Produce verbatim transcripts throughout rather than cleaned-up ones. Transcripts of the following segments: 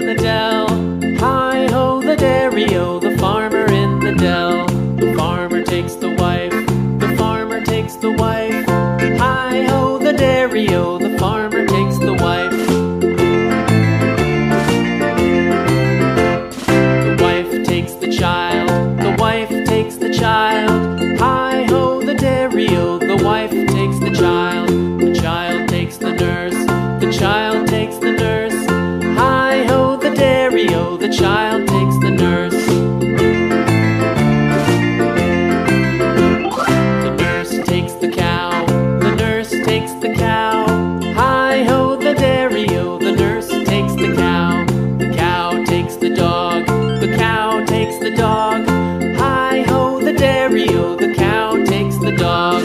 the dell. Hi-ho, the dairy-o, the farmer in the dell. The farmer takes the wife, the farmer takes the wife. Hi-ho, the dairy-o, the farmer takes the wife. The wife takes the child, the wife takes the child. Hi-ho, the dairy-o, the wife takes the child. The child takes the nurse, the child takes the nurse. Hi-ho, the dairy-o, the child takes the nurse. The nurse takes the cow, the nurse takes the cow. Hi-ho, the dairy-o, the nurse takes the cow. The cow takes the dog, the cow takes the dog. Hi-ho, the dairy-o, the cow takes the dog.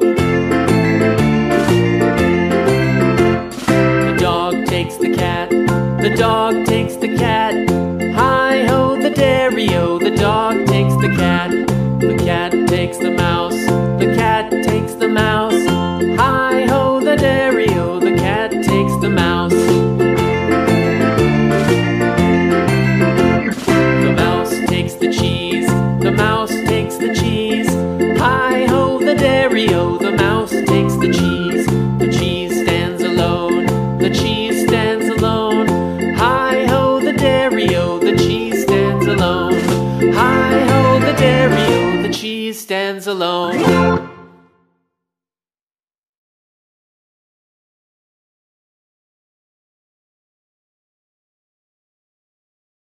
The dog takes the cat, the dog takes the cat. Hi-ho, the dairy-o, the dog takes the cat. The cat takes the mouse, the cat takes the mouse. Hi-ho, the dairy-o, the cat takes the mouse. The mouse takes the cheese, the mouse takes the cheese. Hi-ho, the dairy-o, the mouse takes the cheese. The cheese stands alone, the cheese stands alone. Hi-ho, the dairy-o, the cheese stands alone. Hi-ho, the dairy-o, the cheese stands alone.